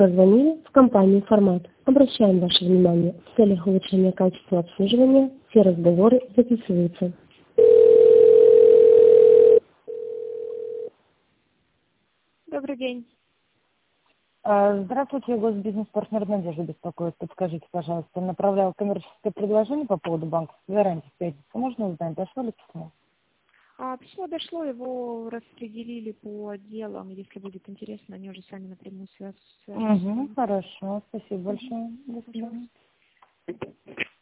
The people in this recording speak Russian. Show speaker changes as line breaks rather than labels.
Позвонили в компанию «Формат». Обращаем ваше внимание. В целях улучшения качества обслуживания все разговоры записываются. Добрый день.
Здравствуйте, госбизнес-партнер Надежда беспокоит. Подскажите, пожалуйста, направлял коммерческое предложение по поводу банковской гарантии в пятницу. Можно узнать, дошло ли письмо?
Письмо дошло, его распределили по отделам. Если будет интересно, они уже сами напрямую свяжутся.
Хорошо, спасибо большое. До свидания.